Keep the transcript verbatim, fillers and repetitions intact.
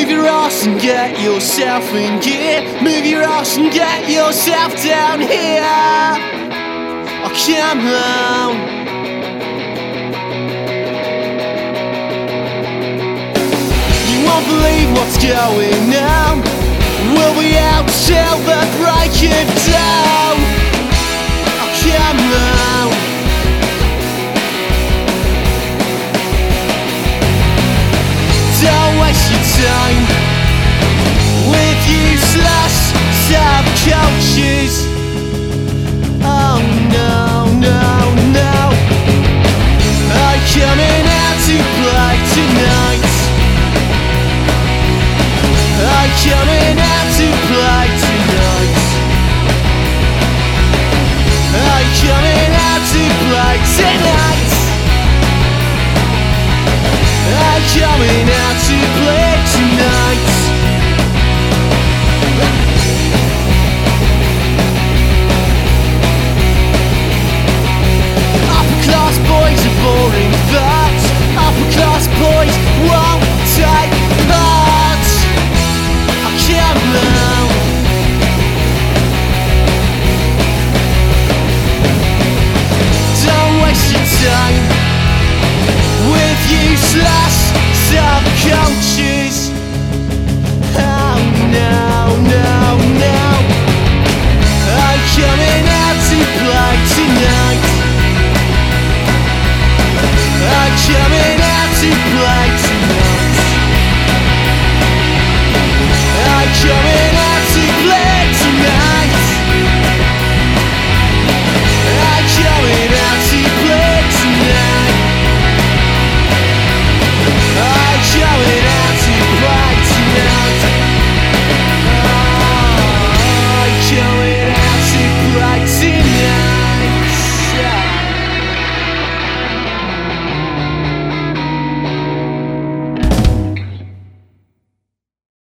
your ass and get yourself in gear. Move your ass and get yourself down here. Oh, come on. You won't believe what's going on. We'll be out till the break of dawn. Oh, come on. Don't waste your time with useless subcultures. Oh no, no, no. I'm coming out to play tonight. I'm coming out to play tonight. I'm coming out to play tonight. I'm coming out to play tonight. Upper class boys are boring thoughts. Upper class boys won't take part. I can't know. Don't waste your time with useless subculture.